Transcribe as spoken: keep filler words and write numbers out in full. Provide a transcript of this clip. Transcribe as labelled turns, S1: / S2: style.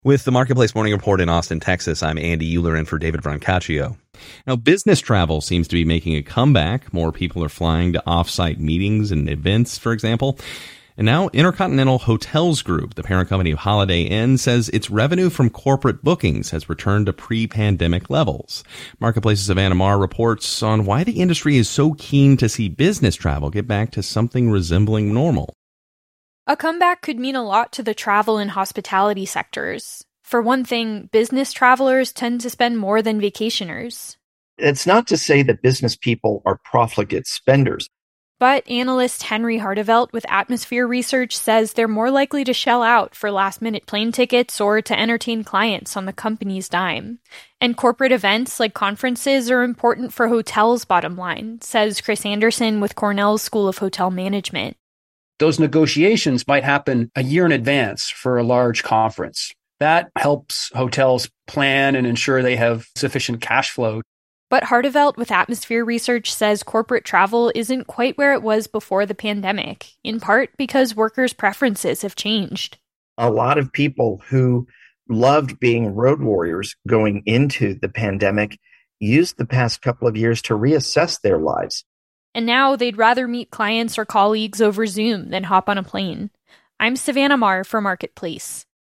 S1: With the Marketplace Morning Report in Austin, Texas, I'm Andy Euler in for David Brancaccio. Now, business travel seems to be making a comeback. More people are flying to off-site meetings and events, for example. And now Intercontinental Hotels Group, the parent company of Holiday Inn, says its revenue from corporate bookings has returned to pre-pandemic levels. Marketplace's Savannah Marr reports on why the industry is so keen to see business travel get back to something resembling normal.
S2: A comeback could mean a lot to the travel and hospitality sectors. For one thing, business travelers tend to spend more than vacationers.
S3: It's not to say that business people are profligate spenders.
S2: But analyst Henry Hardevelt with Atmosphere Research says they're more likely to shell out for last-minute plane tickets or to entertain clients on the company's dime. And corporate events like conferences are important for hotels' bottom line, says Chris Anderson with Cornell's School of Hotel Management.
S4: Those negotiations might happen a year in advance for a large conference. That helps hotels plan and ensure they have sufficient cash flow.
S2: But Hardevelt with Atmosphere Research says corporate travel isn't quite where it was before the pandemic, in part because workers' preferences have changed.
S3: A lot of people who loved being road warriors going into the pandemic used the past couple of years to reassess their lives.
S2: And now they'd rather meet clients or colleagues over Zoom than hop on a plane. I'm Savannah Marr for Marketplace.